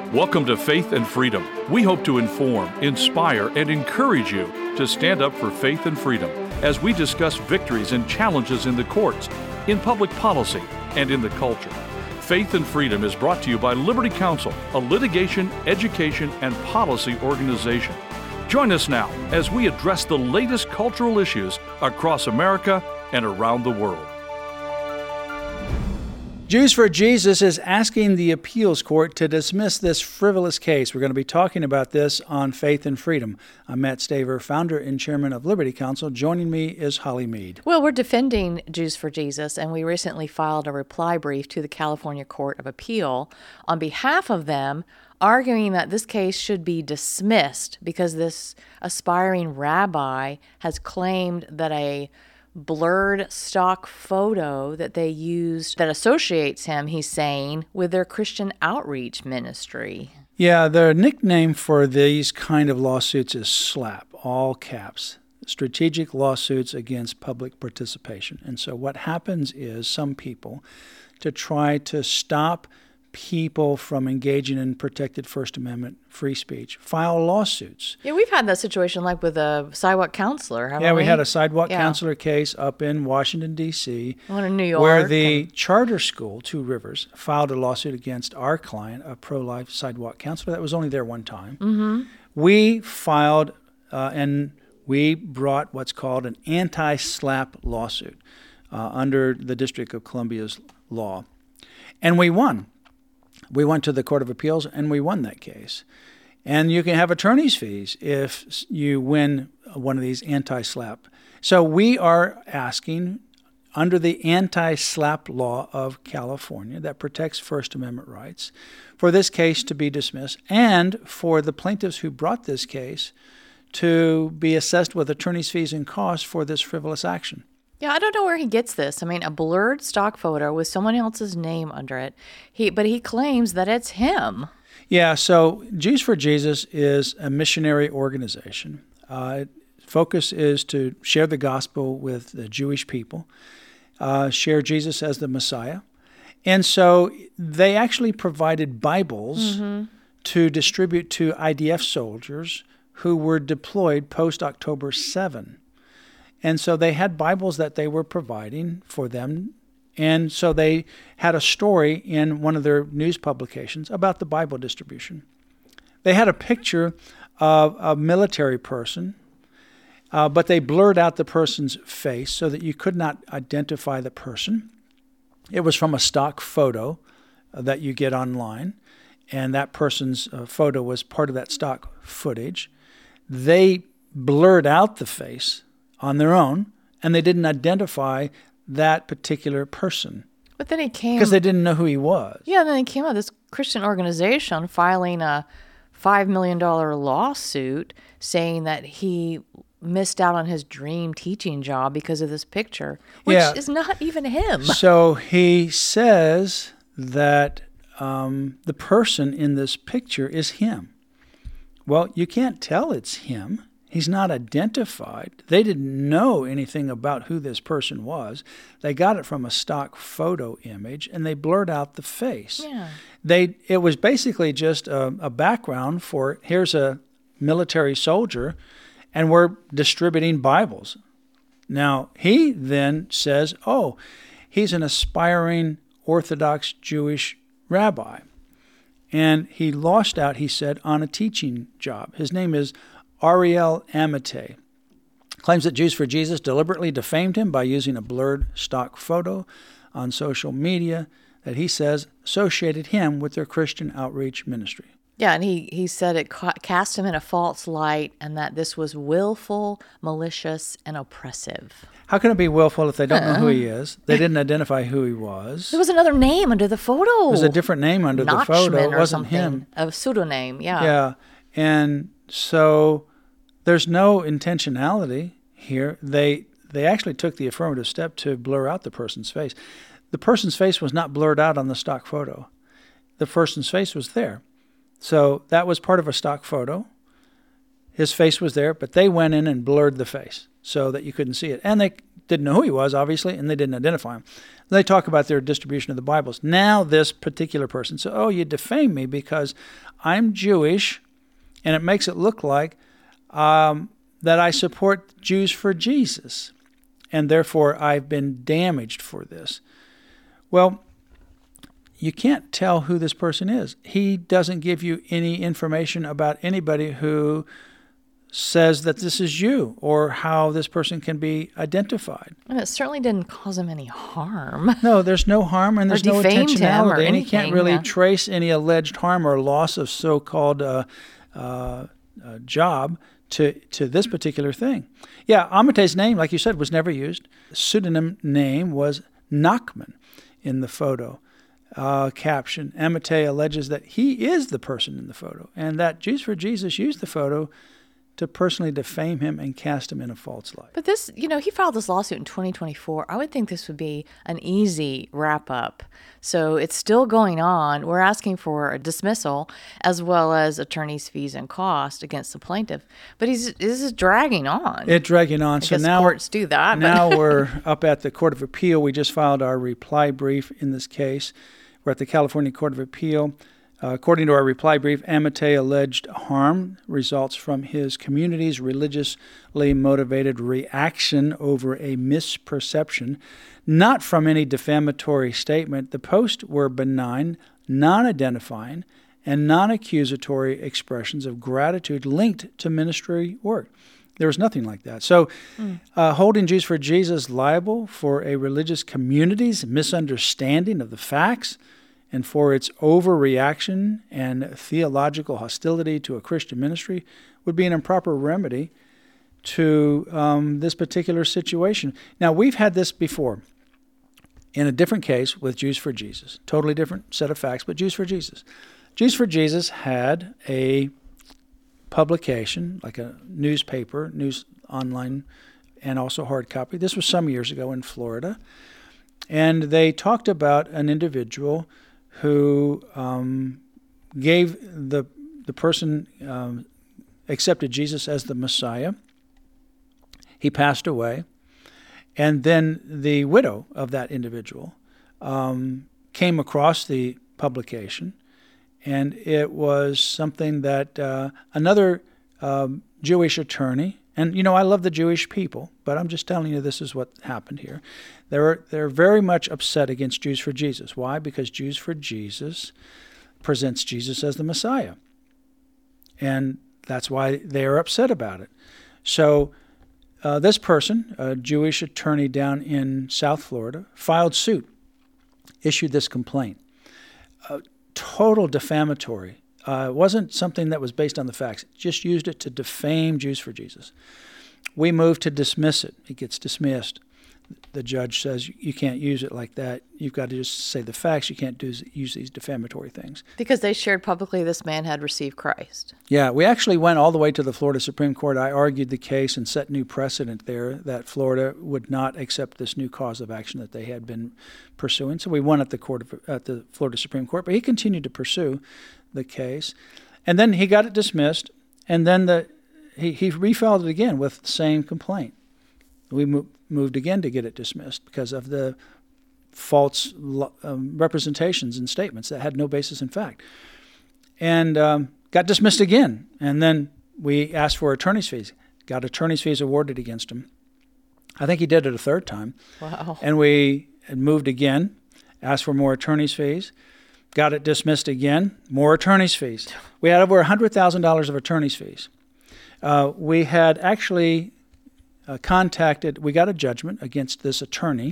Welcome to Faith and Freedom. We hope to inform, inspire, and encourage you to stand up for faith and freedom as we discuss victories and challenges in the courts, in public policy, and in the culture. Faith and Freedom is brought to you by Liberty Counsel, a litigation, education, and policy organization. Join us now as we address the latest cultural issues across America and around the world. Jews for Jesus is asking the appeals court to dismiss this frivolous case. We're going to be talking about this on Faith and Freedom. I'm Matt Staver, founder and chairman of Liberty Counsel. Joining me is Holly Mead. Well, we're defending Jews for Jesus, and we recently filed a reply brief to the California Court of Appeal on behalf of them, arguing that this case should be dismissed because this aspiring rabbi has claimed that a blurred stock photo that they used that associates him, he's saying, with their Christian outreach ministry. Yeah, the nickname for these kind of lawsuits is SLAPP, all caps, strategic lawsuits against public participation. And so what happens is some people, to try to stop people from engaging in protected First Amendment free speech, file lawsuits. Yeah, we've had that situation like with a sidewalk counselor, haven't we? Yeah, we had a sidewalk counselor case up in Washington, D.C., one in New York, where the charter school, Two Rivers, filed a lawsuit against our client, a pro-life sidewalk counselor that was only there one time. Mm-hmm. We filed and we brought what's called an anti-SLAPP lawsuit under the District of Columbia's law, and we won. We went to the Court of Appeals, and we won that case. And you can have attorney's fees if you win one of these anti-SLAPP. So we are asking, under the anti-SLAPP law of California that protects First Amendment rights, for this case to be dismissed and for the plaintiffs who brought this case to be assessed with attorney's fees and costs for this frivolous action. Yeah, I don't know where he gets this. I mean, a blurred stock photo with someone else's name under it. But he claims that it's him. Yeah, so Jews for Jesus is a missionary organization. Focus is to share the gospel with the Jewish people, share Jesus as the Messiah. And so they actually provided Bibles to distribute to IDF soldiers who were deployed post-October 7. And so they had Bibles that they were providing for them. And so they had a story in one of their news publications about the Bible distribution. They had a picture of a military person, but they blurred out the person's face so that you could not identify the person. It was from a stock photo that you get online, and that person's photo was part of that stock footage. They blurred out the face on their own, and they didn't identify that particular person. But then he came... because they didn't know who he was. Yeah, then he came out of this Christian organization filing a $5 million lawsuit saying that he missed out on his dream teaching job because of this picture, which is not even him. So he says that the person in this picture is him. Well, you can't tell it's him. He's not identified. They didn't know anything about who this person was. They got it from a stock photo image, and they blurred out the face. Yeah. It was basically just a background for, here's a military soldier, and we're distributing Bibles. Now, he then says, he's an aspiring Orthodox Jewish rabbi. And he lost out, he said, on a teaching job. His name is Ariel Amate. Claims that Jews for Jesus deliberately defamed him by using a blurred stock photo on social media that he says associated him with their Christian outreach ministry. Yeah, and he said it cast him in a false light and that this was willful, malicious, and oppressive. How can it be willful if they don't know who he is? They didn't identify who he was. There was another name under the photo. There was a different name under the photo. It wasn't him. A pseudonym, yeah. Yeah, and so there's no intentionality here. They actually took the affirmative step to blur out the person's face. The person's face was not blurred out on the stock photo. The person's face was there. So that was part of a stock photo. His face was there, but they went in and blurred the face so that you couldn't see it. And they didn't know who he was, obviously, and they didn't identify him. They talk about their distribution of the Bibles. Now this particular person said, oh, you defame me because I'm Jewish, and it makes it look like that I support Jews for Jesus, and therefore I've been damaged for this. Well, you can't tell who this person is. He doesn't give you any information about anybody who says that this is you or how this person can be identified. And it certainly didn't cause him any harm. No, there's no harm and there's no intentionality. And he can't really yeah. trace any alleged harm or loss of so-called job to this particular thing. Yeah, Amate's name, like you said, was never used. The pseudonym name was Nachman in the photo. Caption, Amate alleges that he is the person in the photo and that Jews for Jesus used the photo to personally defame him and cast him in a false light. But this, he filed this lawsuit in 2024. I would think this would be an easy wrap up. So it's still going on. We're asking for a dismissal as well as attorney's fees and cost against the plaintiff. But this is dragging on. It's dragging on. I guess courts do that. Now we're up at the Court of Appeal. We just filed our reply brief in this case. We're at the California Court of Appeal. According to our reply brief, Amate alleged harm results from his community's religiously motivated reaction over a misperception, not from any defamatory statement. The posts were benign, non-identifying, and non-accusatory expressions of gratitude linked to ministry work. There was nothing like that. So holding Jews for Jesus liable for a religious community's misunderstanding of the facts and for its overreaction and theological hostility to a Christian ministry would be an improper remedy to this particular situation. Now, we've had this before in a different case with Jews for Jesus. Totally different set of facts, but Jews for Jesus. Jews for Jesus had a publication, like a newspaper, news online, and also hard copy. This was some years ago in Florida. And they talked about an individual who gave the person accepted Jesus as the Messiah. He passed away. And then the widow of that individual came across the publication, and it was something that another Jewish attorney, and I love the Jewish people, but I'm just telling you this is what happened here. They're very much upset against Jews for Jesus. Why? Because Jews for Jesus presents Jesus as the Messiah. And that's why they are upset about it. So this person, a Jewish attorney down in South Florida, filed suit, issued this complaint. Total defamatory. It wasn't something that was based on the facts. Just used it to defame Jews for Jesus. We moved to dismiss it. It gets dismissed. The judge says you can't use it like that. You've got to just say the facts. You can't use these defamatory things. Because they shared publicly this man had received Christ. Yeah, we actually went all the way to the Florida Supreme Court. I argued the case and set new precedent there that Florida would not accept this new cause of action that they had been pursuing. So we won at the Florida Supreme Court, but he continued to pursue the case. And then he got it dismissed, and then he refiled it again with the same complaint. We moved again to get it dismissed because of the false representations and statements that had no basis in fact. And got dismissed again. And then we asked for attorney's fees. Got attorney's fees awarded against him. I think he did it a third time. Wow. And we moved again, asked for more attorney's fees. Got it dismissed again, more attorney's fees. We had over $100,000 of attorney's fees. We had actually we got a judgment against this attorney,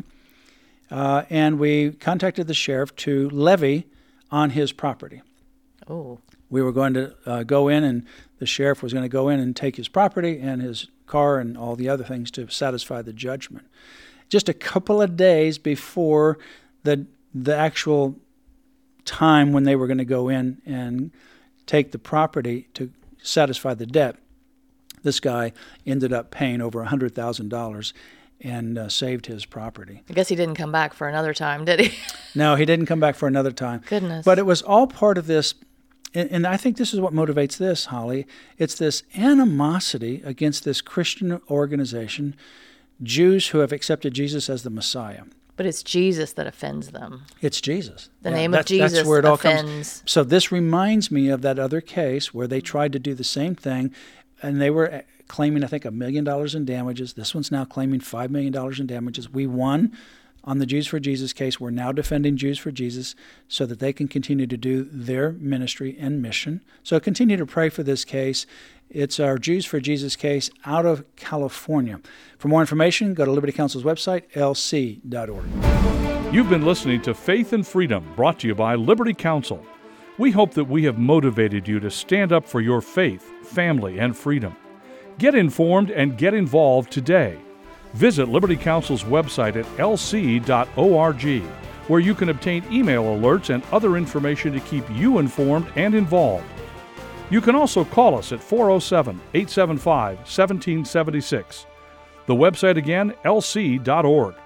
and we contacted the sheriff to levy on his property. Oh. We were going to go in, and the sheriff was going to go in and take his property and his car and all the other things to satisfy the judgment. Just a couple of days before the actual time when they were going to go in and take the property to satisfy the debt, this guy ended up paying over $100,000 and saved his property. I guess he didn't come back for another time, did he? No, he didn't come back for another time. Goodness. But it was all part of this, and I think this is what motivates this, Holly. It's this animosity against this Christian organization, Jews who have accepted Jesus as the Messiah. But it's Jesus that offends them. It's Jesus. The name of Jesus that's where it all offends. comes. So this reminds me of that other case where they tried to do the same thing, and they were claiming, I think, $1 million in damages. This one's now claiming $5 million in damages. We won on the Jews for Jesus case. We're now defending Jews for Jesus so that they can continue to do their ministry and mission. So continue to pray for this case. It's our Jews for Jesus case out of California. For more information, go to Liberty Counsel's website, lc.org. You've been listening to Faith and Freedom, brought to you by Liberty Counsel. We hope that we have motivated you to stand up for your faith, family, and freedom. Get informed and get involved today. Visit Liberty Counsel's website at lc.org, where you can obtain email alerts and other information to keep you informed and involved. You can also call us at 407-875-1776. The website again, lc.org.